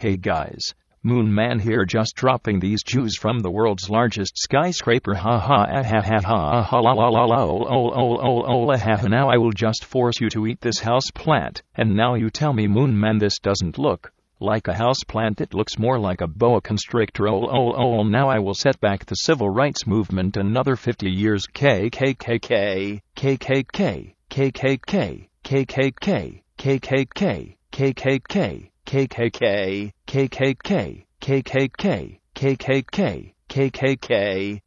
Hey guys, Moon Man here, just dropping these Jews from the world's largest skyscraper. Ha ha ah ha ha ha ha la la la la ha. Now I will just force you to eat this house plant. And now you tell me, Moon Man, this doesn't look like a house plant, it looks more like a boa constrictor. Now I will set back the civil rights movement another 50 years. KKK KKK KKK KKK KKK KKK KKK KKK KKK KKK KKK